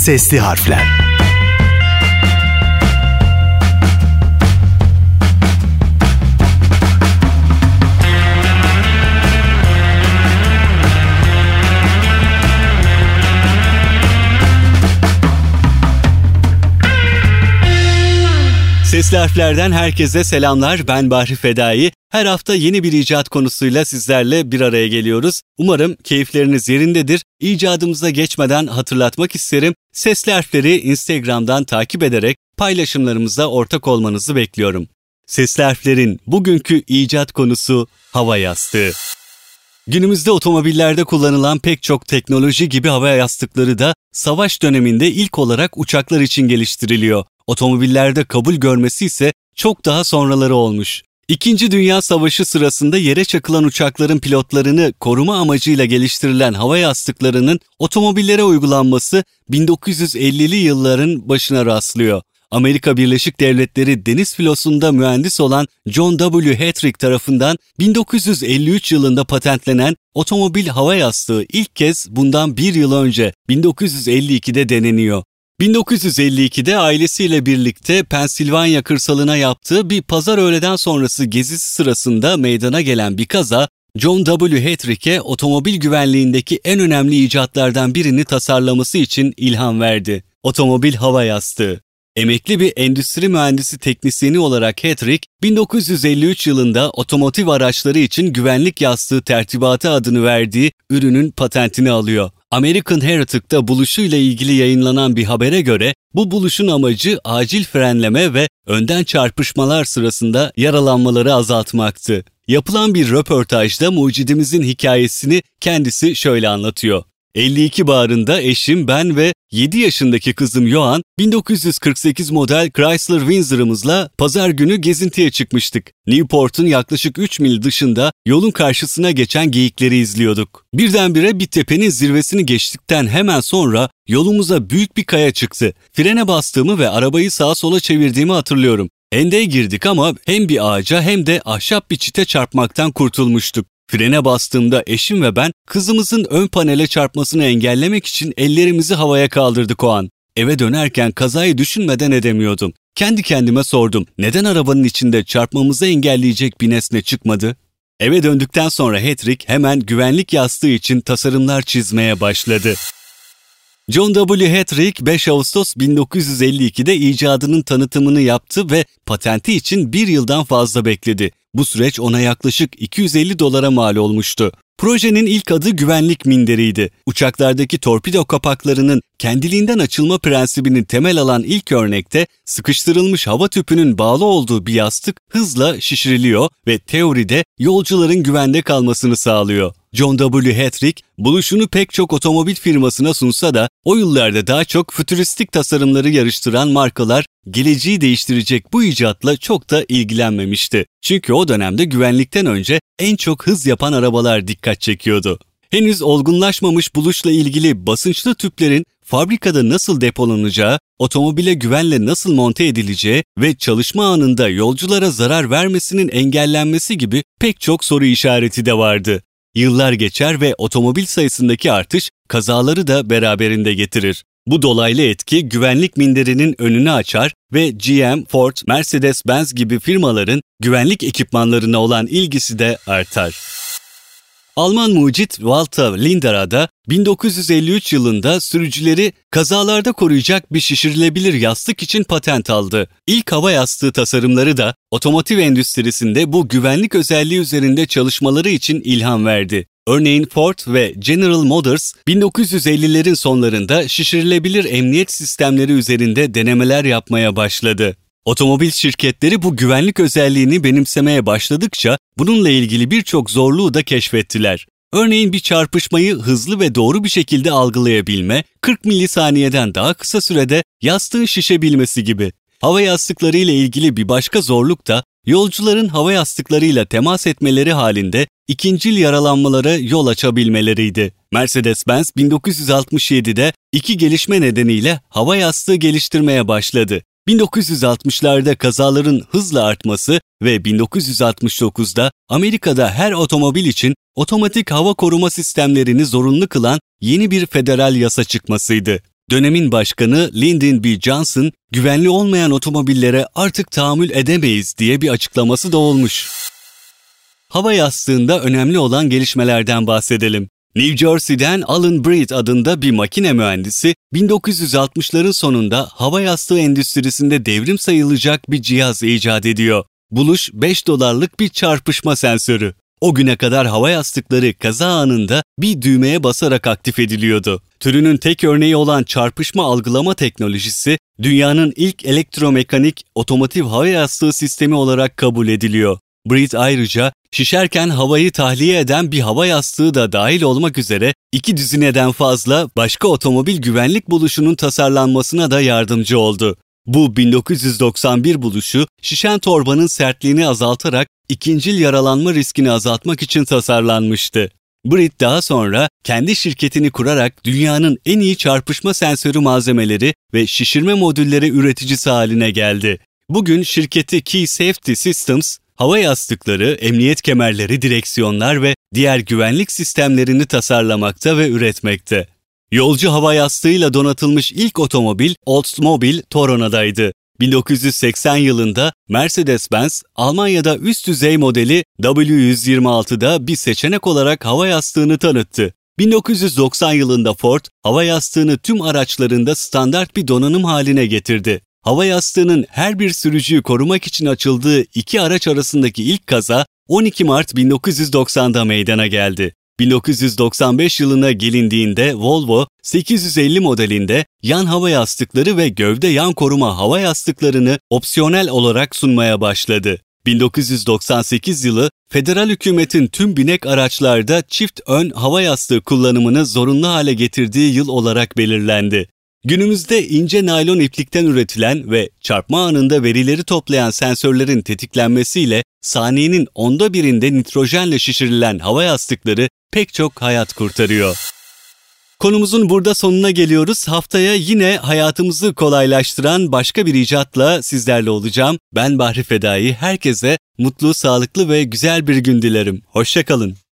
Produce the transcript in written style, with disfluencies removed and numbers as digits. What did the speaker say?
Sesli Harfler. Sesli Harfler'den herkese selamlar. Ben Bahri Fedai. Her hafta yeni bir icat konusuyla sizlerle bir araya geliyoruz. Umarım keyifleriniz yerindedir. İcadımıza geçmeden hatırlatmak isterim. Sesli Harfleri Instagram'dan takip ederek paylaşımlarımıza ortak olmanızı bekliyorum. Sesli Harfler'in bugünkü icat konusu hava yastığı. Günümüzde otomobillerde kullanılan pek çok teknoloji gibi hava yastıkları da savaş döneminde ilk olarak uçaklar için geliştiriliyor. Otomobillerde kabul görmesi ise çok daha sonraları olmuş. İkinci Dünya Savaşı sırasında yere çakılan uçakların pilotlarını koruma amacıyla geliştirilen hava yastıklarının otomobillere uygulanması 1950'li yılların başına rastlıyor. Amerika Birleşik Devletleri Deniz Filosu'nda mühendis olan John W. Hattrick tarafından 1953 yılında patentlenen otomobil hava yastığı ilk kez bundan bir yıl önce 1952'de deneniyor. 1952'de ailesiyle birlikte Pensilvanya kırsalına yaptığı bir pazar öğleden sonrası gezisi sırasında meydana gelen bir kaza, John W. Hattrick'e otomobil güvenliğindeki en önemli icatlardan birini tasarlaması için ilham verdi. Otomobil hava yastığı. Emekli bir endüstri mühendisi teknisyeni olarak Hattrick, 1953 yılında otomotiv araçları için güvenlik yastığı tertibatı adını verdiği ürünün patentini alıyor. American Heritag'da buluşuyla ilgili yayınlanan bir habere göre bu buluşun amacı acil frenleme ve önden çarpışmalar sırasında yaralanmaları azaltmaktı. Yapılan bir röportajda mucidimizin hikayesini kendisi şöyle anlatıyor. 52 baharında eşim, ben ve 7 yaşındaki kızım Johan 1948 model Chrysler Windsor'ımızla pazar günü gezintiye çıkmıştık. Newport'un yaklaşık 3 mil dışında yolun karşısına geçen geyikleri izliyorduk. Birdenbire bir tepenin zirvesini geçtikten hemen sonra yolumuza büyük bir kaya çıktı. Frene bastığımı ve arabayı sağa sola çevirdiğimi hatırlıyorum. Hendeye girdik ama hem bir ağaca hem de ahşap bir çite çarpmaktan kurtulmuştuk. Frene bastığımda eşim ve ben kızımızın ön panele çarpmasını engellemek için ellerimizi havaya kaldırdık o an. Eve dönerken kazayı düşünmeden edemiyordum. Kendi kendime sordum, neden arabanın içinde çarpmamızı engelleyecek bir nesne çıkmadı? Eve döndükten sonra Hattrick hemen güvenlik yastığı için tasarımlar çizmeye başladı. John W. Hattrick 5 Ağustos 1952'de icadının tanıtımını yaptı ve patenti için bir yıldan fazla bekledi. Bu süreç ona yaklaşık $250 mal olmuştu. Projenin ilk adı güvenlik minderiydi. Uçaklardaki torpido kapaklarının kendiliğinden açılma prensibini temel alan ilk örnekte sıkıştırılmış hava tüpünün bağlı olduğu bir yastık hızla şişiriliyor ve teoride yolcuların güvende kalmasını sağlıyor. John W. Hattrick buluşunu pek çok otomobil firmasına sunsa da o yıllarda daha çok fütüristik tasarımları yarıştıran markalar geleceği değiştirecek bu icatla çok da ilgilenmemişti. Çünkü o dönemde güvenlikten önce en çok hız yapan arabalar dikkat çekiyordu. Henüz olgunlaşmamış buluşla ilgili basınçlı tüplerin fabrikada nasıl depolanacağı, otomobile güvenle nasıl monte edileceği ve çalışma anında yolculara zarar vermesinin engellenmesi gibi pek çok soru işareti de vardı. Yıllar geçer ve otomobil sayısındaki artış kazaları da beraberinde getirir. Bu dolaylı etki güvenlik minderinin önünü açar ve GM, Ford, Mercedes-Benz gibi firmaların güvenlik ekipmanlarına olan ilgisi de artar. Alman mucit Walter Linder'a 1953 yılında sürücüleri kazalarda koruyacak bir şişirilebilir yastık için patent aldı. İlk hava yastığı tasarımları da otomotiv endüstrisinde bu güvenlik özelliği üzerinde çalışmaları için ilham verdi. Örneğin Ford ve General Motors 1950'lerin sonlarında şişirilebilir emniyet sistemleri üzerinde denemeler yapmaya başladı. Otomobil şirketleri bu güvenlik özelliğini benimsemeye başladıkça bununla ilgili birçok zorluğu da keşfettiler. Örneğin bir çarpışmayı hızlı ve doğru bir şekilde algılayabilme, 40 milisaniyeden daha kısa sürede yastığın şişebilmesi gibi. Hava yastıkları ile ilgili bir başka zorluk da yolcuların hava yastıklarıyla temas etmeleri halinde ikincil yaralanmalara yol açabilmeleriydi. Mercedes-Benz 1967'de iki gelişme nedeniyle hava yastığı geliştirmeye başladı. 1960'larda kazaların hızla artması ve 1969'da Amerika'da her otomobil için otomatik hava koruma sistemlerini zorunlu kılan yeni bir federal yasa çıkmasıydı. Dönemin başkanı Lyndon B. Johnson, güvenli olmayan otomobillere artık tahammül edemeyiz diye bir açıklaması da olmuş. Hava yastığında önemli olan gelişmelerden bahsedelim. New Jersey'den Alan Breed adında bir makine mühendisi, 1960'ların sonunda hava yastığı endüstrisinde devrim sayılacak bir cihaz icat ediyor. Buluş $5'lık bir çarpışma sensörü. O güne kadar hava yastıkları kaza anında bir düğmeye basarak aktif ediliyordu. Türünün tek örneği olan çarpışma algılama teknolojisi, dünyanın ilk elektromekanik otomotiv hava yastığı sistemi olarak kabul ediliyor. Breed ayrıca şişerken havayı tahliye eden bir hava yastığı da dahil olmak üzere 2 düzineden fazla başka otomobil güvenlik buluşunun tasarlanmasına da yardımcı oldu. Bu 1991 buluşu şişen torbanın sertliğini azaltarak ikincil yaralanma riskini azaltmak için tasarlanmıştı. Breed daha sonra kendi şirketini kurarak dünyanın en iyi çarpışma sensörü malzemeleri ve şişirme modülleri üreticisi haline geldi. Bugün şirketi Key Safety Systems, hava yastıkları, emniyet kemerleri, direksiyonlar ve diğer güvenlik sistemlerini tasarlamakta ve üretmekte. Yolcu hava yastığıyla donatılmış ilk otomobil Oldsmobile Torona'daydı. 1980 yılında Mercedes-Benz, Almanya'da üst düzey modeli W126'da bir seçenek olarak hava yastığını tanıttı. 1990 yılında Ford, hava yastığını tüm araçlarında standart bir donanım haline getirdi. Hava yastığının her bir sürücüyü korumak için açıldığı iki araç arasındaki ilk kaza 12 Mart 1990'da meydana geldi. 1995 yılına gelindiğinde Volvo 850 modelinde yan hava yastıkları ve gövde yan koruma hava yastıklarını opsiyonel olarak sunmaya başladı. 1998 yılı federal hükümetin tüm binek araçlarda çift ön hava yastığı kullanımını zorunlu hale getirdiği yıl olarak belirlendi. Günümüzde ince naylon iplikten üretilen ve çarpma anında verileri toplayan sensörlerin tetiklenmesiyle saniyenin 1/10'inde nitrojenle şişirilen hava yastıkları pek çok hayat kurtarıyor. Konumuzun burada sonuna geliyoruz. Haftaya yine hayatımızı kolaylaştıran başka bir icatla sizlerle olacağım. Ben Bahri Fedai. Herkese mutlu, sağlıklı ve güzel bir gün dilerim. Hoşça kalın.